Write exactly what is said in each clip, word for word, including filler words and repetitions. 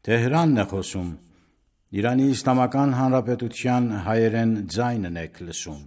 Թեհրանն է խոսում։ Իրանի Իսլամական Հանրապետության հայերեն ձայնն եք լսում։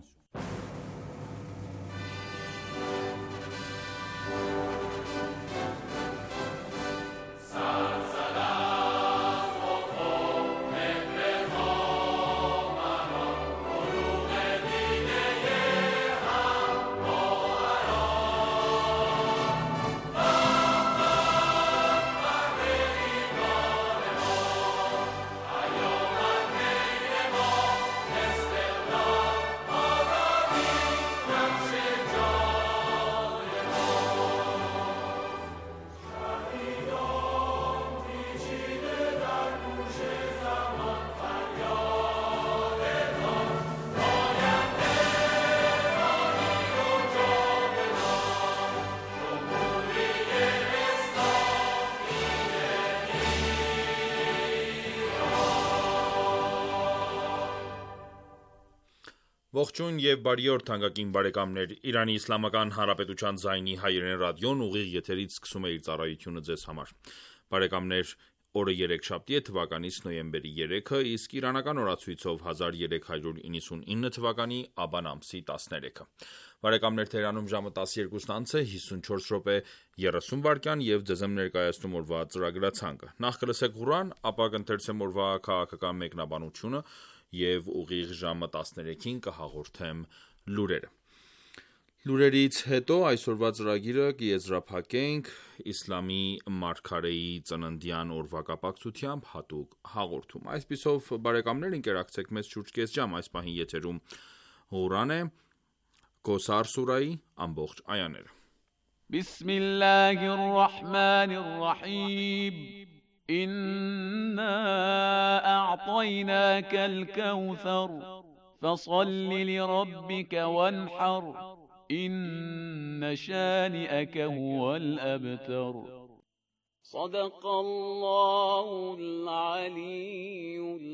Ողջույն եւ բարի օր թանկագին բարեկամներ, Իրանի Իսլամական Հանրապետության ձայնի հայերեն ռադիոն ուղիղ եթերից սկսում է իր ծառայությունը ձեզ համար։ Բարեկամներ, օրը երեքշաբթի է, թվականից նոյեմբերի երեքը, իսկ իրանական օրացույցով հազար երեք հարյուր իննսունինը թվականի աբան ամսի տասներեքը։ Բարեկամներ, Թեհրանում ժամը տասներկուսն անց է հիսունչորս րոպե երեսուն վայրկյան եւ ձեզ եմ ներկայացնում օրվա ծրագրացանկը։ Նախ կլսեք Ղուրան, ապա կընթերցեմ օրվա քաղաքական մեկնաբանությունը եւ ուղիղ ժամը տասներեքին կհաղորդեմ լուրերը։ Լուրերից հետո այսօրվա ծրագիրը կեզրափակենք իսլամի մարգարեի ծննդյան օրվա կապակցությամբ հատուկ հաղորդում։ Այսպիսով, բարեկամներ, ընկերակցեք մեզ շուրջ կես ժամ, այս պահին եթերում Ղուրան է, Կոսար սուրայի ամբողջ այաները։ Բիսմիլլահիր ռահմանիր ռահիմ إنا أعطيناك الكوثر فصل لربك وانحر إن شانئك هو الأبتر صدق الله العلي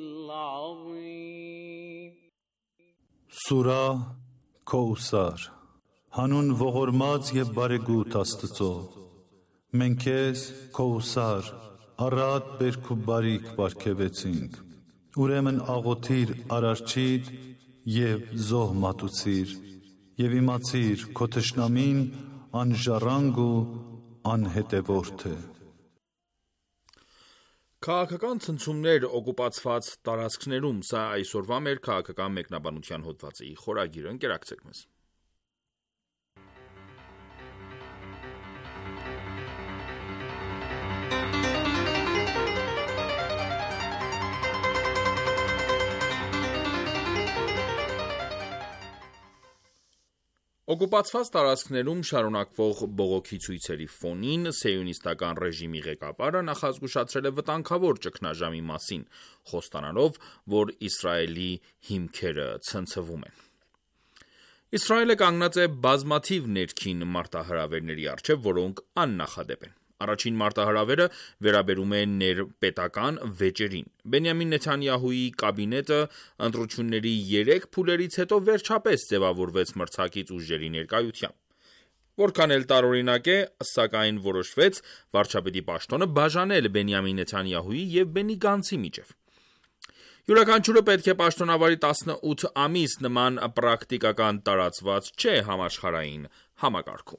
العظيم Սուրա Քոուսար Հանուն ողորմած եւ բարեգութ Աստծո Մենք քեզ Քոուսար Առատ բերք ու բարիք պարգևեցինք, ուրեմն աղոթիր արարչիդ և զոհ մատուցիր, և իմացիր քո թշնամին անժառանգ ու անհետևորդ է։ Քաղաքական ցնցումներ օկուպացված տարածքներում, սա այսօրվա մեր քաղաքական մեկնաբանության հոդվածի խորագիրը, ընկերակցեք մեզ։ Օկուպացված տարածքներում շարունակվող բողոքի ցույցերի ֆոնին սիոնիստական ռեժիմի ղեկավարը նախազգուշացրել է վտանգավոր ճգնաժամի մասին, խոստանալով, որ Իսրայելի հիմքերը ցնցվում են։ Իսրայելը կանգնած է բազմաթիվ ներքին մարտահրավերների առջև, որոնք աննախադեպ են։ Առաջին մարտահրավերը վերաբերում է ներպետական վեճերին։ Բենյամին Նեթանյահուի կաբինետը ընտրությունների երեք փուլերից հետո վերջապես ձևավորվեց մրցակից ուժերի ներկայությամբ։ Որքան էլ տարօրինակ է, սակայն որոշվեց վարչապետի պաշտոնը բաժանել Բենյամին Նեթանյահուի եւ Բենի Գանցի միջև։ Յուրաքանչյուրը պետք է պաշտոնավարի տասնութ ամիս նման պրակտիկական տարածված չէ համաշխարհային համակարգում։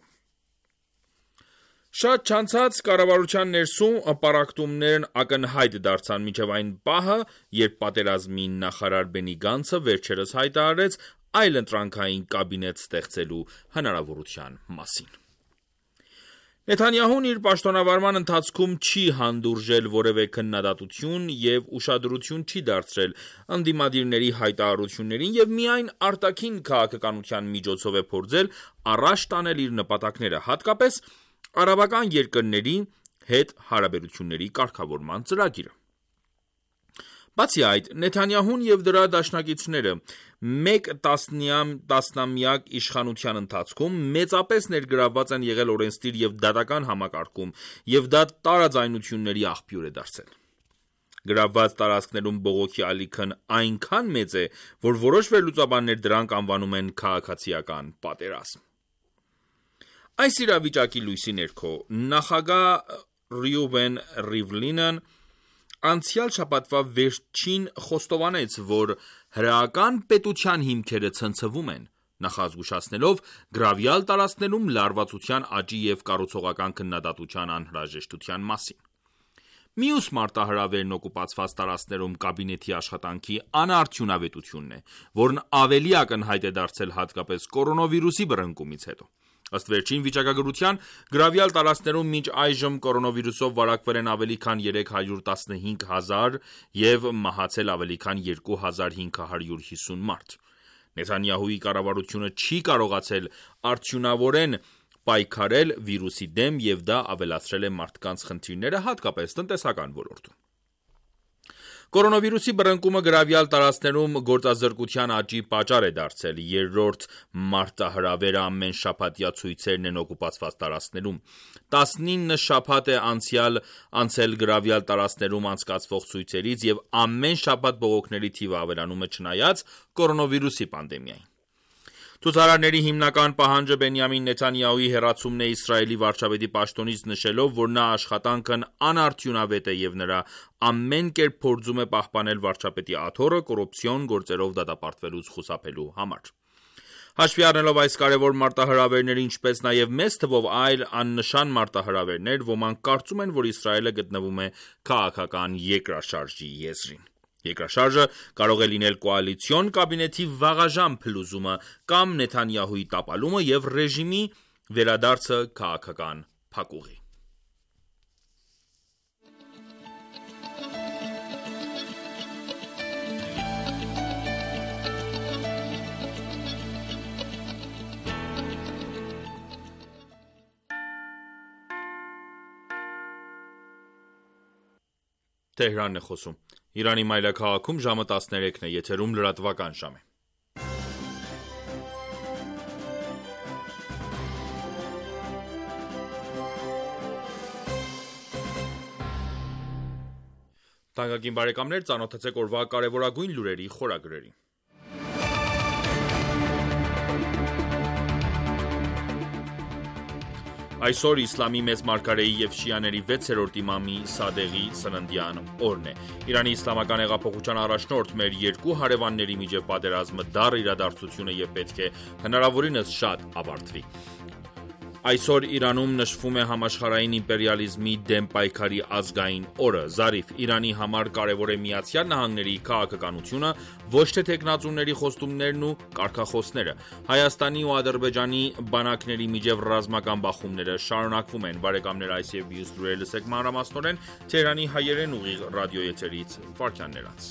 Շատ չանցած կառավարության ներսում պարակտումներն ակնհայտ դարձան մինչև այն պահը, երբ պատերազմի նախարար Բենի Գանցը վերջերս հայտարարեց այլ ընտրանքային կաբինետ ստեղծելու հնարավորության մասին։ Նեթանյահուն իր պաշտոնավարման ընթացքում չի հանդուրժել որևէ քննադատություն եւ ուշադրություն չի դարձրել ընդդիմադիրների հայտարարություններին եւ միայն արտաքին քաղաքականության միջոցով է փորձել առաջ տանել իր նպատակները, հատկապես արաբական երկրների հետ հարաբերությունների կարգավորման ծրագիրը։ Բացի այդ, Նեթանյահուն եւ դրա դաշնակիցները մեկ տասնամյակ իշխանության ընթացքում մեծապես ներգրավված են եղել օրենսդիր եւ դատական համակարգում, եւ դա տարաձայնությունների աղբյուր է դարձել։ Գրավված տարածքներում բողոքի ալիքն այնքան մեծ է, որ որոշ վերլուծաբաններ դրանք անվանում են քաղաքացիական պատերազմ։ Այս իրավիճակի լույսի ներքո նախագահ Ռյուվեն Ռիվլինն Անցյալ շաբաթվա վերջին խոստովանեց, որ հրեական պետության հիմքերը ցնցվում են, նախազգուշացնելով գրավյալ տարածքներում լարվածության աճի և կառուցողական քննադատության անհրաժեշտության մասին։ Մյուս մարտահրավերն օկուպացված տարածքներում կաբինետի աշխատանքի անարդյունավետությունն է, որն ավելի ակնհայտ է դարձել հատկապես կորոնավիրուսի բռնկումից հետո։ Ըստ վերջին վիճակագրության, գրավյալ տարածքներում մինչ այժմ կորոնավիրուսով վարակվել են ավելի քան երեք հարյուր տասնհինգ հազար և մահացել ավելի քան երկու հազար հինգ հարյուր հիսուն մարդ։ Նեթանյահուի կառավարությունը չի կարողացել արդյունավորեն պայքարել վիրուսի դեմ և դա ավելացրել է մարդկանց խնդիրները, հատկապես տնտեսական ոլորտում։ Կորոնավիրուսի բռնկումը գրավյալ տարածքներում գործազրկության աճի պատճառ է դարձել։ Երրորդ մարտահրավերը ամեն շաբաթյա ցույցերն են օկուպացված տարածքներում։ տասնինը շաբաթ է անցյալ անցել գրավյալ տարածքներում անցկացվող ցույցերից և ամեն շաբաթ բողոքների թիվը ավելանում է չնայած կորոնավիրուսի պանդեմիային։ Ցուցարարների հիմնական պահանջը Բենյամին Նեթանյահուի հեռացումն է Իսրայելի վարչապետի պաշտոնից նշելով, որ նա աշխատանքն անարդյունավետ է և նրա ամեն կերպ փորձում է պահպանել վարչապետի աթոռը կոռուպցիոն գործերով դատապարտվելուց խուսափելու համար։ Հաշվի առնելով այս կարևոր մարտահրավերները, ինչպես նաև մեծ թվով այլ աննշան մարտահրավերներ, ոմանք կարծում են, որ Իսրայելը գտնվում է քաղաքական երկրաշարժի եզրին։ Երկրաշարժը կարող է լինել կոալիցիոն կաբինետի վաղաժամ փլուզումը կամ Նեթանյահուի տապալումը և ռեժիմի վերադարձը քաղաքական փակուղի։ Թեհրանն է խոսում։ Իրանի մայրաքաղաքում ժամը տասներեքն է, եթերում լրատվական ժամ է։ Թանկագին բարեկամներ, ծանոթացեք օրվա կարևորագույն լուրերի խորագրերին։ Այսօր իսլամի մեծ մարգարեի և շիաների վեցերորդ իմամի Սադեղի ծննդյան օրն է։ Իրանի իսլամական հեղափոխության առաջնորդ մեր երկու հարևանների միջև պատերազմը դառ իրադարձություն է և պետք է հնարավորինս շատ ավարտվի։ Այսօր Իրանում նշվում է համաշխարհային իմպերիալիզմի դեմ պայքարի ազգային օրը։ Զարիֆ, Իրանի համար կարևոր է Միացյալ Նահանգների քաղաքականությունը, ոչ թե թեկնածուների խոստումներն ու կարգախոսները։ Հայաստանի ու Ադրբեջանի բանակների միջև ռազմական բախումները շարունակվում են։ Բարեկամներ, այս և մյուս լուրեր լսեք մանրամասնորեն Թեհրանի հայերեն ուղիղ ռադիոեթերից վարքյաններ անց։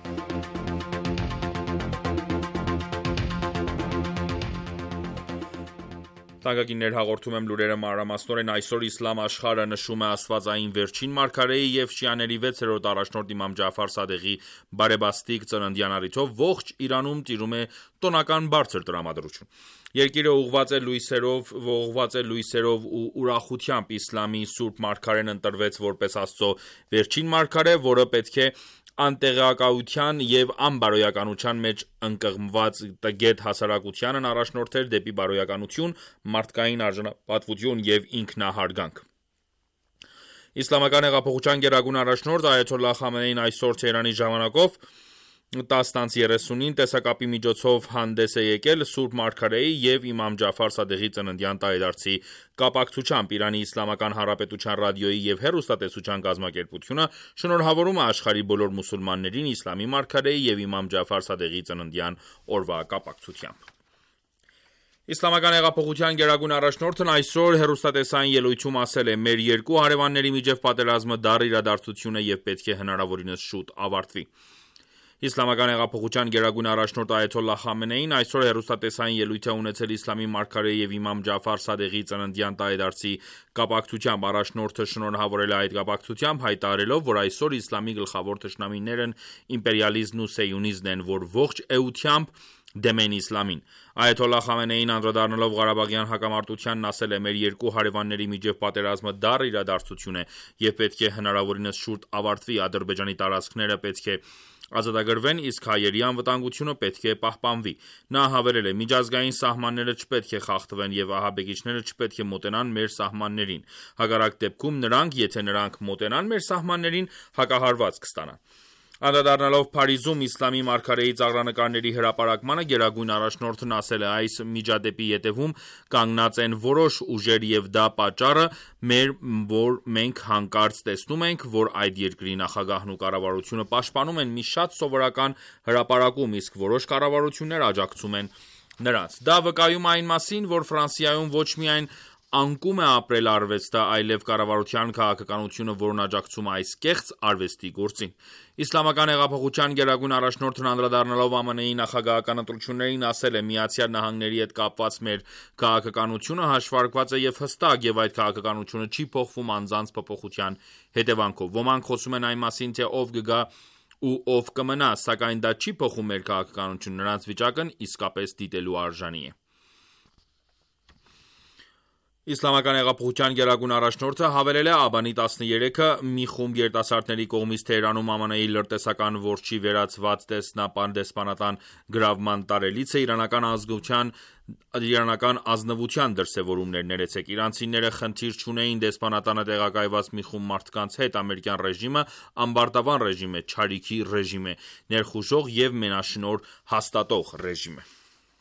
Թանկագիններ, հաղորդում եմ լուրերը մանրամասնորեն։ Այսօր իսլամ աշխարհը նշում է աստվածային վերջին մարգարեի և շիաների վեցերորդ առաջնորդ իմամ Ջաֆար Սադեղի բարեբաստիկ ծննդյան առիթով ողջ Իրանում տիրում է տոնական բարձր տրամադրություն։ Երկիրը ուղղված է լույսերով, ողողված է լույսերով ու ուրախությամբ։ Իսլամի սուրբ մարգարեն ընտրվեց որպես Աստծո վերջին մարգարե, որը պետք է անտեղեկատվության և անբարոյականության մեջ ընկղմված տգետ հասարակությանն առաջնորդեր դեպի բարոյականություն, մարդկային արժանապատվություն և ինքնահարգանք։ Իսլամական հեղափոխության գերագույն առաջնորդ Այաթոլլահ Խամենեին այսօր Թեհրանի ժամանակով տասն երեսունին տեսակապի միջոցով հանդես է եկել Սուրբ Մարգարեի և իմամ Ջաֆար Սադեղի ծննդյան տարեդարձի կապակցությամբ։ Իրանի Իսլամական Հանրապետության ռադիոյի և հեռուստատեսության կազմակերպությունը շնորհավորում է աշխարհի բոլոր մուսուլմաններին իսլամի մարգարեի և իմամ Ջաֆար Սադեղի ծննդյան օրվա կապակցությամբ։ Իսլամական հեղափոխության գերագույն առաջնորդն այսօր հեռուստատեսային ելույթում ասել է. «Մեր երկու հարևանների միջև պատերազմը դառ իրադարձություն է և պետք է հնարավորինս շուտ ավարտվի»։ Իսլամական հեղափոխության գերագույն առաջնորդ Այաթոլլահ Խամենեին այսօր հեռուստատեսային ելույթ է ունեցել իսլամի մարգարեի և իմամ Ջաֆար Սադեղի ծննդյան տարեդարձի կապակցությամբ։ Առաջնորդը շնորհավորել է այդ կապակցությամբ, հայտարարելով, որ այսօր իսլամի գլխավոր թշնամիներն իմպերիալիզմն ու սիոնիզմն են, որ ողջ էությամբ դեմ են իսլամին։ Այաթոլլահ Խամենեին անդրադառնալով Ղարաբաղյան հակամարտությանն ասել է. «Մեր երկու հարևանների միջև պատերազմը դառ իրադարձություն է և պետք է հնարավորինս շուտ ավարտվի։ Ադրբեջանի տարածքները պետք է ազատագրվեն, իսկ հայերի անվտանգությունը պետք է պահպանվի։ Նա հավելել է. միջազգային սահմանները չպետք է խախտվեն եւ ահաբեկիչները չպետք է մոտենան մեր սահմաններին։ Հակառակ դեպքում նրանք, եթե նրանք մոտենան մեր սահմաններին, հակահարված կստանան։ Անդրադառնալով Փարիզում իսլամի մարգարեի ծաղրանկարների հրապարակմանը Գերագույն առաջնորդն ասել է. այս միջադեպի ետևում կանգնած են որոշ ուժեր եւ դա պատճառը մեր, որ մենք հանկարծ տեսնում ենք, որ այդ երկրի նախագահն ու կառավարությունը պաշտպանում են մի շատ սովորական հրապարակում, իսկ որոշ կառավարություններ աջակցում են նրանց։ Դա վկայում է այն մասին, որ Ֆրանսիայում ոչ միայն անկում է ապրել արվեստը, այլև կառավարության քաղաքականությունը, որն աջակցում է այս կեղծ արվեստի գործին։ Իսլամական հեղափոխության գերագույն առաջնորդն անդրադառնալով ԱՄՆ-ի նախագահական ընտրություններին ասել է. Միացյալ Նահանգների հետ կապված մեր քաղաքականությունը հաշվարկված է եւ հստակ, եւ այդ քաղաքականությունը չի փոխվում անձանց փոփոխության հետևանքով։ Ոմանք խոսում են այն մասին, թե ով կգա ու ով կմնա, սակայն դա չի փոխում մեր քաղաքականությունը, նրանց վիճակն իսկապես դիտելու արժանի է։ Իսլամական հեղափոխության գերագույն առաջնորդը հավելել է Աբանի տասներեքը մի խումբ երիտասարդների կողմից Թեհրանում ԱՄՆ-ի լրտեսական որջի վերացված դեսպանատան գրավման տարելիցը իրանական ազգության իրանական ազնվության դրսևորումներ ներեցեք։ Իրանցիները խնդիր չունեին դեսպանատանը տեղակայված մի խումբ մարդկանց հետ, ամերիկյան ռեժիմը ամբարտավան ռեժիմ է, չարիքի ռեժիմ է, ներխուժող եւ մենաշնորհ հաստատող ռեժիմ է։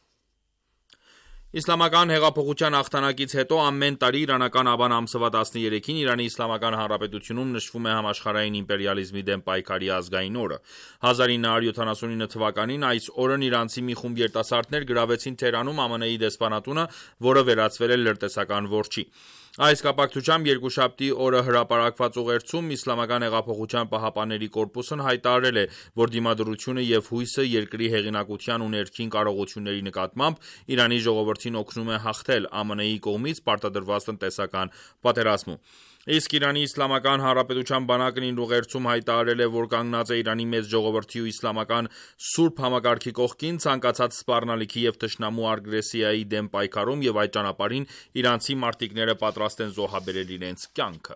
Իսլամական հեղափոխության հաղթանակից հետո ամեն տարի իրանական աբան ամսվա տասներեքին Իրանի Իսլամական Հանրապետությունում նշվում է համաշխարհային իմպերիալիզմի դեմ պայքարի ազգային օրը։ հազար ինը հարյուր յոթանասունինը թվականին այս օրն իրանցի մի խումբ երիտասարդներ գրավեցին Թեհրանում ԱՄՆ-ի դեսպանատունը, որը վերածվել է լրտեսական որջի։ Այս կապակցությամբ երկուշաբթի օրը հրապարակված ուղերձում Իսլամական հեղափոխության պահապանների կորպուսն հայտարարել է, որ դիմադրությունը եւ հույսը երկրի հեղինակության ու ներքին կարողությունների նկատմամբ Իրանի ժողովրդին օգնում է հաղթել ԱՄՆ-ի կողմից պարտադրված տնտեսական պատերազմում։ Իսկ Իրանի Իսլամական Հանրապետության բանակն իր ուղերձում հայտարարել է, որ կանգնած է Իրանի մեծ ժողովրդի ու իսլամական սուրբ համակարգի կողքին ցանկացած սպառնալիքի եւ թշնամու ագրեսիայի դեմ պայքարում եւ այդ ճանապարհին իրանցի մարտիկները պատրաստ են զոհաբերել իրենց կյանքը։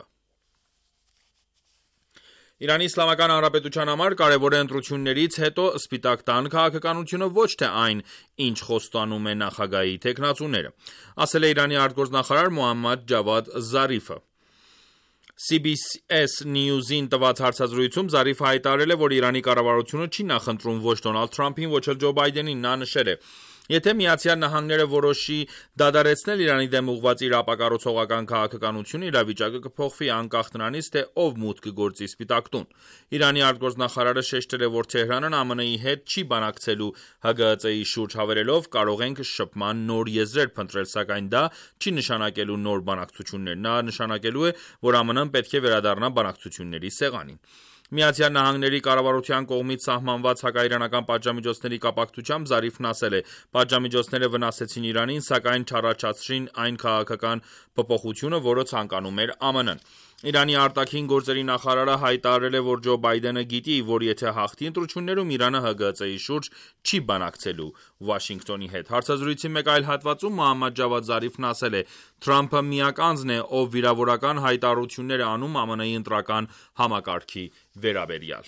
Իրանի Իսլամական Հանրապետության համար կարևոր է ընտրություններից հետո Սպիտակ տան քաղաքականությունը, ոչ թե այն, ինչ խոստանում է նախագահի թեկնածուները, ասել է Իրանի արտգործնախարար Մոհամմադ Ջավադ Զարիֆը։ C B S News-ին տված հարցազրույցում Զարիֆը հայտարարել է, որ Իրանի կառավարությունը չի նախընտրում ոչ Դոնալդ Թրամփին, ոչ էլ Ջո Բայդենին։ Նա նշել է. Եթե Միացյալ Նահանգները որոշի դադարեցնել Իրանի դեմ ուղղված իր ապակառուցողական քաղաքականությունը, իրավիճակը կփոխվի անկախ նրանից, թե ով մուտք կգործի Սպիտակ տուն։ Իրանի արտգործնախարարը շեշտել է, որ Թեհրանն ԱՄՆ-ի հետ չի բանակցելու H G H C-ի շուրջ, հավելելով. կարող ենք շփման նոր եզրեր փնտրել, սակայն դա չի նշանակելու նոր բանակցություններ։ Նա նշանակելու է, որ ԱՄՆ-ն պետք է վերադառնա բանակցությունների սեղանին։ Միացյալ Նահանգների կառավարության կողմից սահմանված հակաիրանական պատժամիջոցների կապակցությամբ Զարիֆն ասել է. պատժամիջոցները վնասեցին Իրանին, սակայն չառաջացրին այն քաղաքական փոփոխությունը, որը ցանկանում էր ԱՄՆ-ն։ Իրանի արտաքին գործերի նախարարը հայտարարել է, որ Ջո Բայդենը գիտի, որ եթե հաղթի ընտրություններում, Իրանը H G H C-ի շուրջ չի բանակցելու Վաշինգտոնի հետ։ Հարցազրույցի մեկ այլ հատվածում Մոհամմադ Ջավադ Զարիֆն ասել է. Թրամփը միակ անձն է, ով վիրավորական հայտարարություններ է անում ԱՄՆ-ի ընտրական համակարգի վերաբերյալ։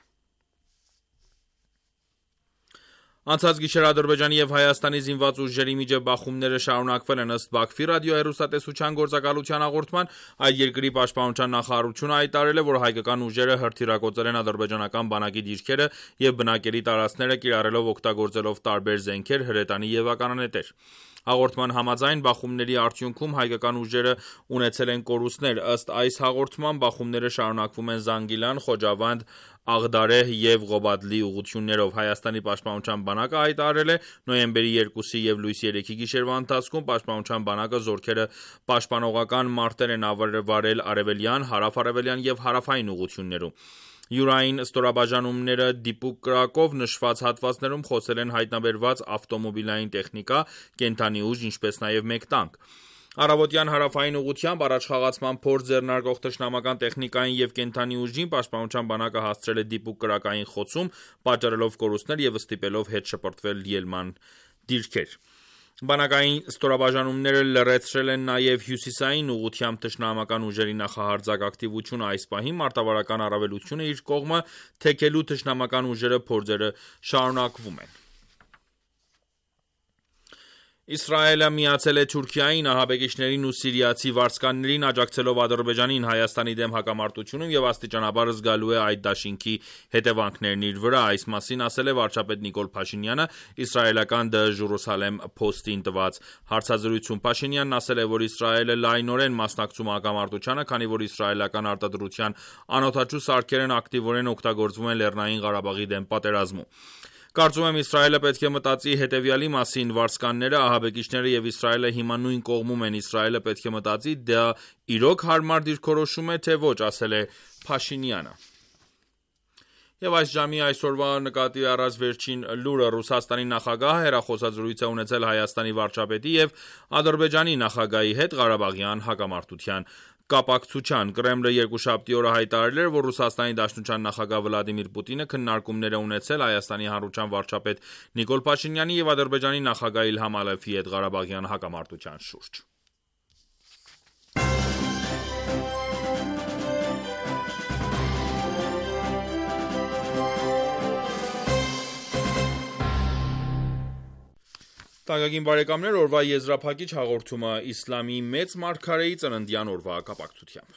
Անցած գիշեր Ադրբեջանի եւ Հայաստանի զինված ուժերի միջև բախումները շարունակվել են ըստ Բաքվի ռադիոհեռուստատեսության գործակալության հաղորդման, այդ երկրի պաշտպանության նախարարությունը հայտարարել է, որ հայկական ուժերը հրթիռակոծել են ադրբեջանական բանակի դիրքերը եւ բնակելի տարածքները, կիրառելով օգտագործելով տարբեր զենքեր, հրետանի եւ ականանետեր։ Հաղորդման համաձայն բախումների արդյունքում հայկական ուժերը ունեցել են կորուստներ։ Ըստ այս հաղորդման բախումները շարունակվում են Զանգիլան, Խոջավանդ, Աղդարեհ եւ Ղոբադլի ուղղություններով։ Հայաստանի պաշտպանության բանակը հայտարարել է նոյեմբերի երկուսի եւ լույսի երեքի գիշերվա ընթացքում պաշտպանության բանակը զորքերը պաշտպանողական մարտեր են ավարել արևելյան, հարավ-արևելյան եւ հարավային ուղղություններում։ Յուրային ստորաբաժանումները դիպուկ կրակով նշված հատվածներում խոսել են հայտնաբերված ավտոմոբիլային տեխնիկա, կենդանի ուժ, ինչպես նաև մեկ տանկ։ Առավոտյան հարավային ուղղությամբ առաջխաղացման փորձ ձեռնարկող թշնամական տեխնիկային եւ կենդանի ուժին պաշտպանության բանակը հասցրել է դիպուկ կրակային խոցում, պատճառելով կորուստներ եւ ստիպելով հետ շպրտվել ելման դիրքեր։ Բանակային ստորաբաժանումները լրացրել են նաև հյուսիսային ուղղությամբ թշնամական ուժերի նախահարձակ ակտիվությունը այս պահին մարտավարական առավելությունը իր կողմը թեքելու թշնամական ուժերը փորձերը շարունակվում են։ Իսրայելը միացել է Թուրքիային, ահաբեկիչներին ու սիրիացի վարձկաններին աջակցելով Ադրբեջանին Հայաստանի դեմ հակամարտությունում և աստիճանաբար զգալու է այդ դաշինքի հետևանքներն իր վրա։ Այս մասին ասել է վարչապետ Նիկոլ Փաշինյանը իսրայելական The Jerusalem Post-ին տված հարցազրույցում։ Փաշինյանն ասել է, որ Իսրայելը լայնորեն մասնակցում է հակամարտությանը, քանի որ իսրայելական արտադրության անօդաչու սարքերն ակտիվորեն օգտագործվում են Լեռնային Ղարաբաղի դեմ պատերազմում։ Կարծում եմ Իսրայելը պետք է մտածի հետևյալի մասին՝ վարձկանները, ահաբեկիչները և Իսրայելը հիմա նույն կողմում են։ Իսրայելը պետք է մտածի՝ դա իրոք հարմար դիրքորոշում է, թե ոչ, ասել է Փաշինյանը։ Եվ այս ժամի այսօրվա նկատի առած վերջին լուրը՝ Ռուսաստանի նախագահը հեռախոսազրույց է ունեցել Հայաստանի վարչապետի և Ադրբեջանի նախագահի հետ Ղարաբաղյան հակամարտության կապակցությամբ։ Կրեմլը երկուշաբթի օրը հայտարարել էր, որ Ռուսաստանի Դաշնության նախագահ Վլադիմիր Պուտինը քննարկումներ է ունեցել Հայաստանի Հանրության վարչապետ Նիկոլ Փաշինյանի և Ադրբեջանի նախագահ Իլհամ Ալիևի հետ Ղարաբաղյան հակամարտության շուրջ։ Թանկագին բարեկամներ, օրվա եզրափակիչ հաղորդումը իսլամի մեծ մարգարեի ծննդյան օրվա կապակցությամբ։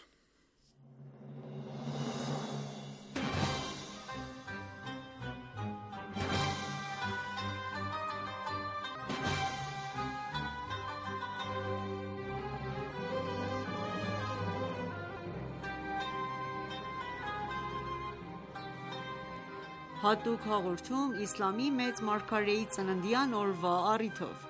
Հատուկ հաղորդում իսլամի մեծ մարգարեի ծննդյան օրվա առիթով։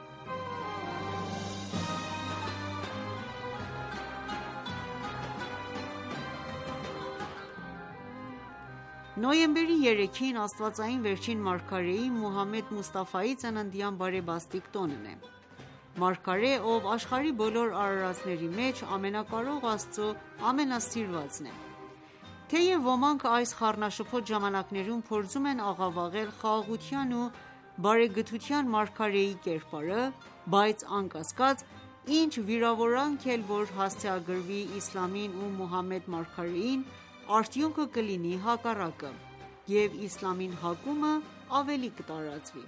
Նոյեմբերի երեքին աստվածային վերջին մարգարեի Մուհամմեդ Մուստաֆայի ծննդյան բարեբաստիկ տոնն է։ Մարգարե, ով աշխարհի բոլոր արարածների մեջ ամենակարող Աստծո ամենասիրվածն է։ Թեև ոմանք այս խառնաշփոթ ժամանակներում փորձում են աղավաղել խաղաղության ու բարեգթության մարգարեի կերպարը, բայց անկասկած, ինչ վիրավորանք էլ որ հասցեագրվի իսլամին ու Մուհամմեդ մարգարեին, արդյունքը կլինի հակառակը, և իսլամին հակումը ավելի կտարածվի։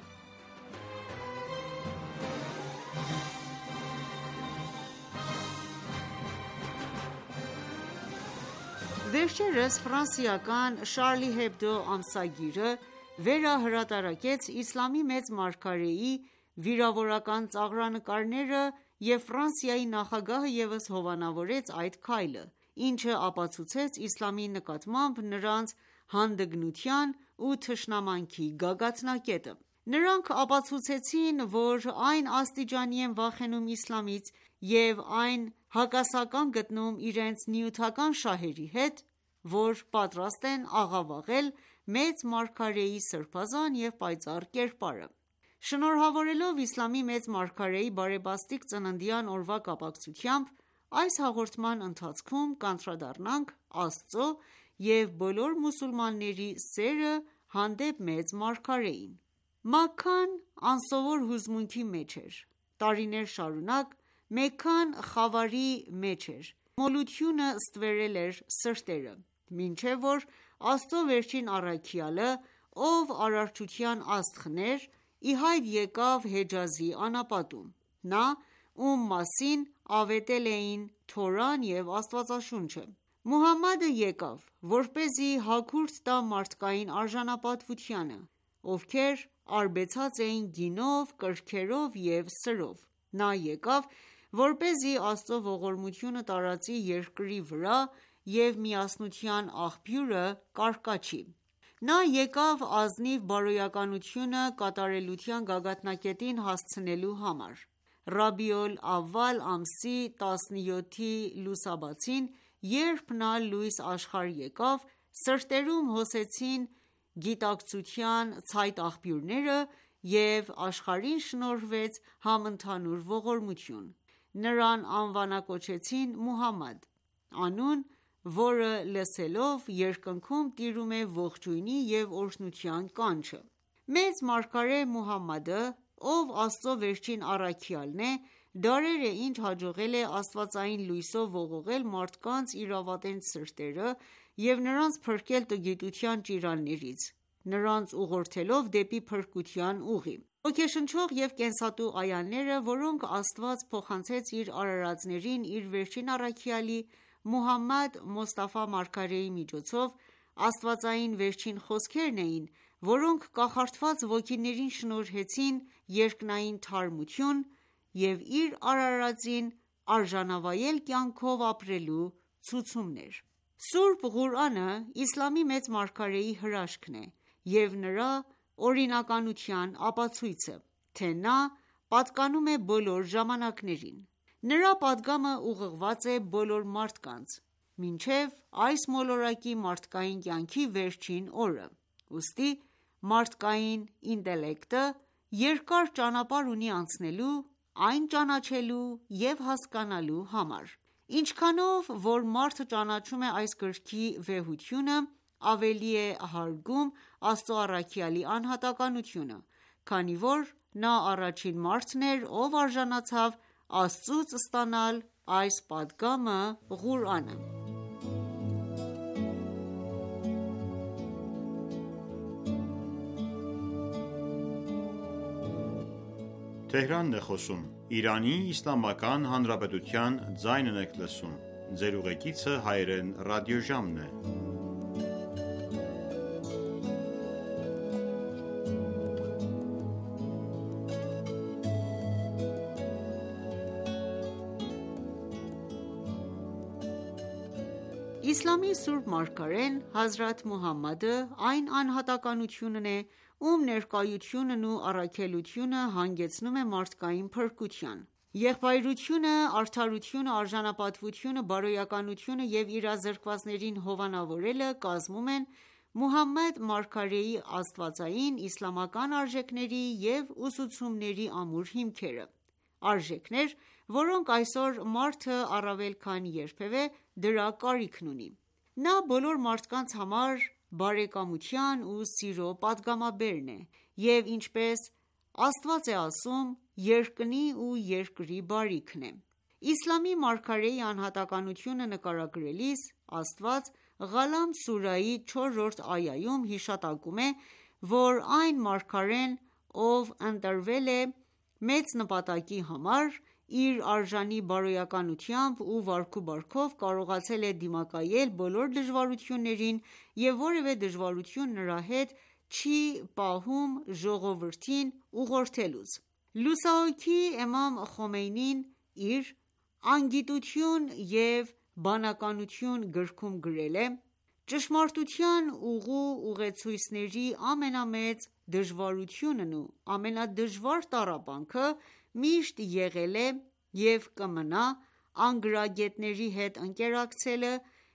Վերջերս ֆրանսիական Charlie Hebdo ամսագիրը վերահրատարակեց իսլամի մեծ մարգարեի վիրավորական ծաղրանկարները և Ֆրանսիայի նախագահը ևս հովանավորեց այդ քայլը, ինչը ապացուցեց իսլամի նկատմամբ նրանց հանդգնության ու թշնամանքի գագաթնակետը։ Նրանք ապացուցեցին, որ այն աստիճանի են վախենում իսլամից և այն հակասական գտնում իրենց նյութական շահերի հետ, որ պատրաստ են աղավաղել մեծ մարգարեի սրբազան և պայծառ կերպարը։ Շնորհավորելով իսլամի մեծ մարգարեի բարեբաստիկ ծննդյան օրվա կապակցությամբ, այս հաղորդման ընթացքում կանդրադառնանք Աստծո և բոլոր մուսուլմանների սերը հանդեպ մեծ մարգարեին։ Մաքքան անսովոր հուզմունքի մեջ էր։ Տարիներ շարունակ Մեքքան խավարի մեջ էր, մոլությունը ստվերել էր սրտերը, մինչև որ Աստծո վերջին առաքյալը, ով արարչության աստղն էր, ի հայտ եկավ Հեջազի անապատում, նա, ում մասին ավետել էին Թորան և Աստվածաշունչը։ Մուհամմադը եկավ, որպեսզի հագուրդ տա մարդկային արժանապատվությանը, ովքեր արբեցած էին գինով, կրքերով և սրով։ Նա եկավ, որպեսզի Աստծո ողորմությունը տարածի երկրի վրա և միասնության աղբյուրը կարկաչի։ Նա եկավ ազնիվ բարոյականությունը կատարելության գագաթնակետին հասցնելու համար։ Ռաբիոլ ավալ ամսի տասնյոթի լուսաբացին, երբ նա լույս աշխարհ եկավ, սրտերում հոսեցին գիտակցության ցայտ աղբյուրները և աշխարհին շնորհվեց համընդհանուր ողորմություն։ Նրան անվանակոչեցին Մուհամմադ, անուն, որը լսելով երկնքում տիրում է ողջույնի և օրհնության կանչը։ Մեծ մարգարե Մուհամմադը ով Աստծո վերջին առաքյալն է, դարեր է ինչ հաջողել է աստվածային լույսով ողողել մարդկանց իրավատենչ սրտերը և նրանց փրկել տգիտության ճիրաններից, նրանց ուղղորդելով դեպի փրկության ուղի: Ոգեշնչող և կենսատու այաները, որոնք Աստված փոխանցեց իր արարածներին իր վերջին առաքյալի Մուհամմադ Մոսթաֆա մարգարեի միջոցով, աստվածային վերջին խոսքերն էին, որոնք կախարդված ոգիներին շնորհեցին երկնային թարմություն և իր արարածին արժանավայել կյանքով ապրելու ցուցումներ: Սուրբ Ղուրանը իսլամի մեծ մարգարեի հրաշքն է և նրա օրինականության ապացույցը, թե նա պատկանում է բոլոր ժամանակներին: Նրա պատգամը ուղղված է բոլոր մարդկանց, մինչև այս մոլորակի մարդկային կյանքի վերջին օրը: Ուստի մարդկային ինտելեկտը երկար ճանապարհ ունի անցնելու այն ճանաչելու և հասկանալու համար: Ինչքանով որ մարդը ճանաչում է այս գրքի վեհությունը, ավելի է հարգում Աստծո առաքյալի անհատականությունը, քանի որ նա առաջին մարդն էր, ով արժանացավ Աստծուց ստանալ այս պատգամը՝ Ղուրանը: Իսլամի սուրբ մարգարեն հազրաթ Մուհամմադը այն անհատականությունն է, ում ներկայությունն ու առաքելությունը հանգեցնում է մարդկային փրկության: Եղբայրությունը, արդարությունը, արժանապատվությունը, բարոյականությունը և իրազրկվածներին հովանավորելը կազմում են Մուհամմադ մարգարեի աստվածային, իսլամական արժեքների և ուսուցումների ամուր հիմքերը: Արժեքներ, որոնք այսօր մարդը առավել քան երբևէ դրա կարիքն ունի: Նա բոլոր մարդկանց համար բարեկամության ու սիրո պատգամաբերն է և ինչպես Աստված է ասում, երկնի ու երկրի բարիքն է: Իսլամի մարգարեի անհատականությունը նկարագրելիս, Աստված Ղալամ սուրահի չորրորդ այայում հիշատակում է, որ այն մարգարեն, ով ընտրվել է մեծ նպատակի համար, իր արժանի բարոյականությամբ ու վարքուբարքով կարողացել է դիմակայել բոլոր դժվարություններին և որևէ դժվարություն նրա հետ չի պահում ժողովրդին ուղղորդելուց: Լուսահոգի Էմամ Խոմեյնին իր «Անգիտություն և բանականություն» գրքում գրել է. «Ճշմարտության ուղու ուղեցույցների ամենամեծ դժվարությունն ու ամենադժվար տառապանքը միշտ եղել է և կմնա անգրագետների հետ ընկերակցելը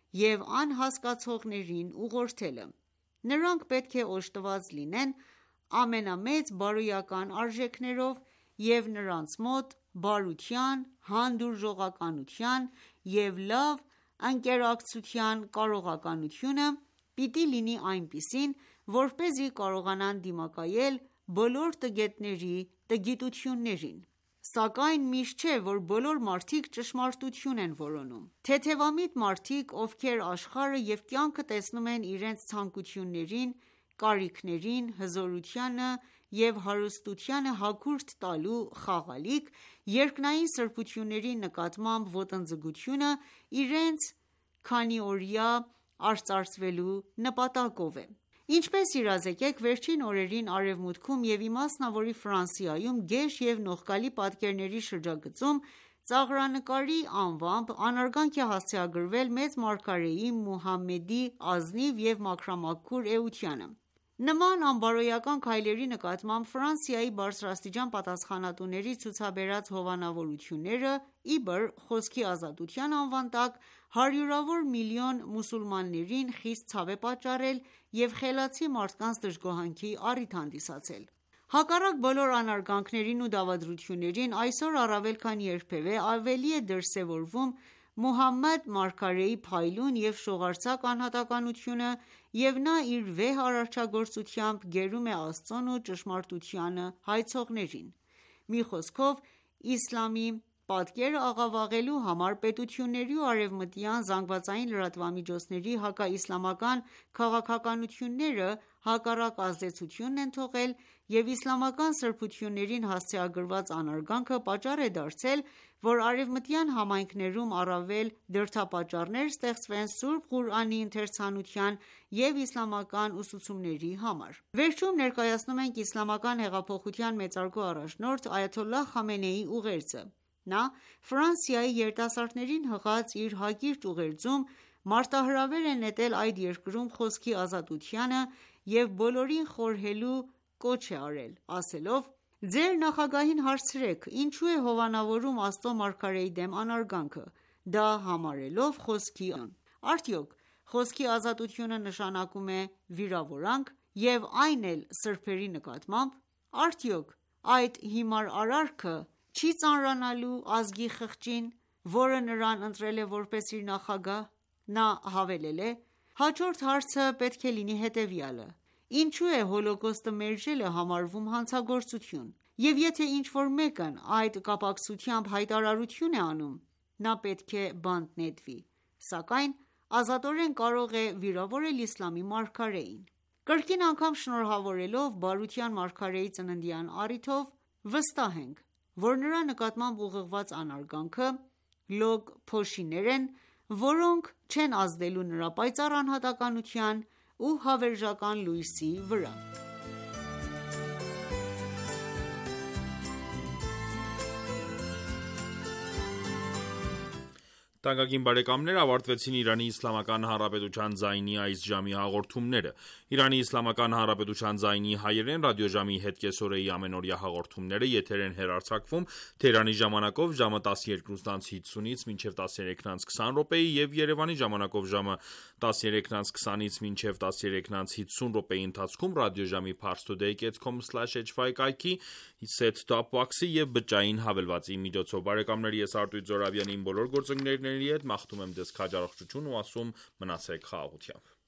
և անհասկացողներին ուղղորդելը: Նրանք պետք է օժտված լինեն ամենամեծ բարոյական արժեքներով և նրանց մոտ բարության, հանդուրժողականության և լավ ընկերակցության կարողականությունը պիտի լինի այնպիսին, որպեսզի կարողանան դիմակայել բոլոր տգետների տգիտություններին: Սակայն միշտ չէ, որ բոլոր մարդիկ ճշմարտություն են որոնում: Թեթևամիտ մարդիկ, ովքեր աշխարհը և կյանքը տեսնում են իրենց ցանկություններին, կարիքներին, հզորությանը և հարստությանը հագուրդ տալու խաղալիք, երկնային սրբությունների նկատմամբ ոտնձգությունը իրենց քանիօրյա արծարծվելու նպատակով է: Ինչպես իրազեկեք վերջին օրերին Արևմուտքում և իմասնավորի Ֆրանսիայում գեշ և նողկալի պատկերների շրջագծում ծաղրանկարի անվամբ անարգանք է հասցեագրվել մեծ մարգարեի Մուհամմեդի ազնիվ և մաքրամաքուր էությանը: Նման անբարոյական քայլերի նկատմամբ Ֆրանսիայի բարձրաստիճան պատասխանատուների ցուցաբերած հովանավորությունները, իբր խոսքի ազատության անվան տակ, հարյուրավոր միլիոն մուսուլմաններին խիստ ցավ է պատճառել և խելացի մարդկանց դժգոհանքի առիթ հանդիսացել: Հակառակ բոլոր անարգանքներին ու դավադրություններին, այսօր առավել քան երբևէ ավելի է դրսևորվում Մուհամմադ մարգարեի փայլուն և շողարցակ անհատականությունը և նա իր վեհ արարչագործությամբ գերում է Աստծուն ու ճշմարտությանը հայցողներին: Մի խոսքով, իսլամի պատկերը աղավաղելու համար պետությունների ու արևմտյան ԶԼՄ-ների հակաիսլամական քաղաքականությունները հակառակ ազդեցությունն են թողել և իսլամական սրբություններին հասցեագրված անարգանքը պատճառ է դարձել, որ արևմտյան համայնքներում առավել դրդապատճառներ ստեղծվեն Սուրբ Ղուրանի ընթերցանության և իսլամական ուսուցումների համար: Վերջում ներկայացնում ենք իսլամական հեղափոխության մեծարգո առաջնորդ այաթոլլահ Խամենեիի ուղերձը: Նա Ֆրանսիայի երիտասարդներին հղած իր հակիրճ ուղերձում մարտահրավեր է նետել այդ երկրում խոսքի ազատությանը և բոլորին խորհելու կոչ է արել, ասելով.«Ձեր նախագահին հարցրեք ինչու է հովանավորում Աստծու մարգարեի դեմ անարգանքը, դա համարելով խոսքի ազատություն: Արդյոք խոսքի ազատությունը նշանակում է վիրավորանք և այն էլ սրբերի նկատմամբ: Արդյոք այդ հիմար արարքը չի ծանրանալու ազգի խղճին, որը նրան ընտրել է որպես իր նախագահ»: Նա հավելել է.«Հաջորդ հարցը պետք է լինի հետևյալը. ինչու է Հոլոկոստը մերժելը համարվում հանցագործություն, և եթե ինչ-որ մեկն այդ կապակցությամբ հայտարարություն է անում, նա պետք է բանտ նետվի, սակայն ազատորեն կարող է վիրավորել իսլամի մարգարեին»: Կրկին անգամ շնորհավորելով բարության մարգարեի ծննդյան առիթով, վստահ ենք, որ նրա նկատմամբ ուղղված անարգանքը լոկ փոշիներ են, որոնք չեն ազդելու նրա պայծառ անհատականության ու հավերժական լույսի վրա: Թանկագին բարեկամներ ավարտվեցին «Իրանի Իսլամական Հանրապետության» ձայնի այս ժամի հաղորդումները: Իրանի Իսլամական Հանրապետության ձայնի հայերեն ռադիոժամի հետ կեսօրեի ամենօրյա հաղորդումները եթեր են հեռարձակվում Թեհրանի ժամանակով ժամը տասներկուսն անց հիսունից մինչև տասներեքն անց քսան րոպեի եւ Երևանի ժամանակով ժամը տասներեքն անց քսանից մինչև տասներեքն անց հիսուն րոպեի ընթացքում ռադիոժամի parstoday dot com slash h y կայքի set-top box-ի եւ բջջային հավելվածի միջոցով: Բարեկամներ ես Արտույտ Զոհրաբյանի իմ բոլոր գործընկերների հետ մաղթում եմ ձեզ քաջառողջություն ու ասում մնացեք խաղաղությամբ: